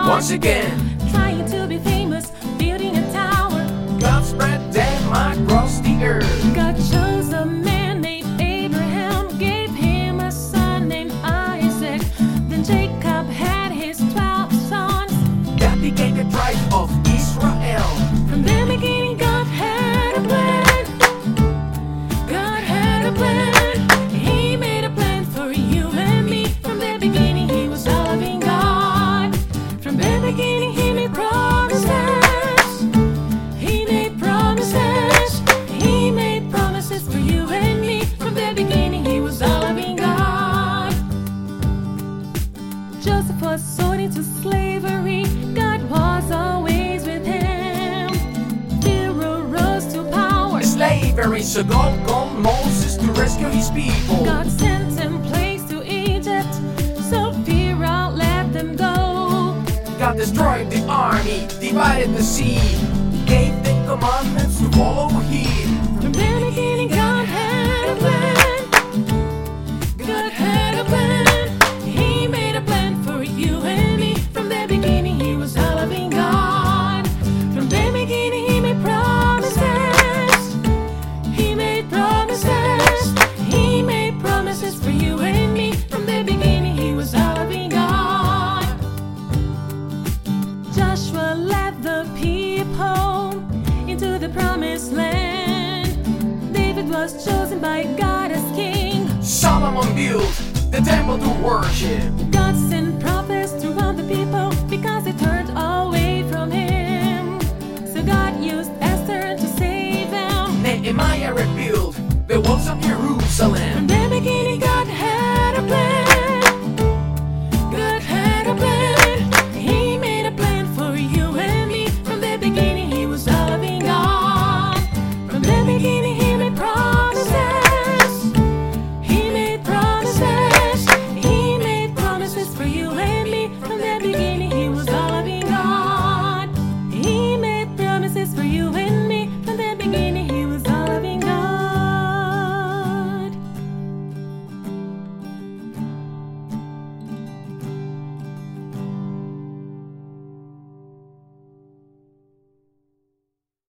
once again, trying to be famous, building a tower. God spread them across the earth. God chose a man named Abraham, gave him a son named Isaac. Then Jacob had his 12 sons. God became the tribe of Israel. From the beginning, God had a plan. God had a plan. He made a plan for you and me. From the beginning, He was a loving God. From the beginning, He made promises. He made promises. He made promises for you and me. From the beginning, He was a loving God. Joseph was sold into slavery. God was always with him. Pharaoh rose to power. Slavery, so God called Moses to rescue his people. God sent him plagues to Egypt, so Pharaoh let them go. God destroyed the army, divided the sea, gave the commandments to follow Him. From the beginning, God had a plan. God had a plan. He made a plan for you and me. From the beginning, He was a loving God. From the beginning, He made promises. He made promises. He made promises for you and me. From the beginning, He was a loving God. Joshua led the people into the promised land. David was chosen by God as king. Solomon built the temple to worship. God sent prophets throughout the people because they turned away from Him. So God used Esther to save them. Nehemiah rebuilt the walls of Jerusalem. From the beginning, God had a plan. God had a plan. He made a plan for you and me. From the beginning, He was a loving God. From the beginning, He made promises. He made promises. He made promises for you and me. From the beginning, He was a loving God. He made promises for you and